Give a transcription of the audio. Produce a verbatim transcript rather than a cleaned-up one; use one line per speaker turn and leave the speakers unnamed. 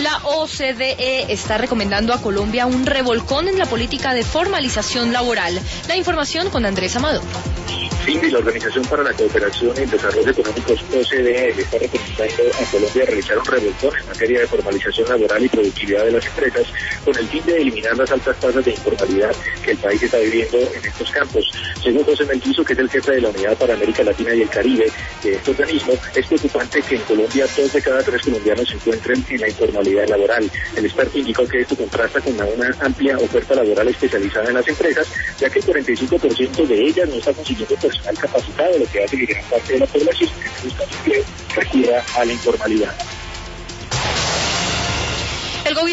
La O C D E está recomendando a Colombia un revolcón en la política de formalización laboral. La información con Andrés Amado.
Cindy, la Organización para la Cooperación y el Desarrollo Económicos O C D E le está recomendando a Colombia realizar un revolcón en materia de formalización laboral y productividad de las empresas con el fin de eliminar las altas tasas de informalidad que el país está viviendo en estos campos. Según José Melguizo, que es el jefe de la Unidad para América Latina y el Caribe de este organismo, es preocupante que en Colombia dos de cada tres colombianos se encuentren en la informalidad laboral. El experto indicó que esto contrasta con una amplia oferta laboral especializada en las empresas, ya que el cuarenta y cinco por ciento de ellas no está consiguiendo personal capacitado, lo que hace que gran parte de la población que busca empleo recurra a la informalidad.
El gobierno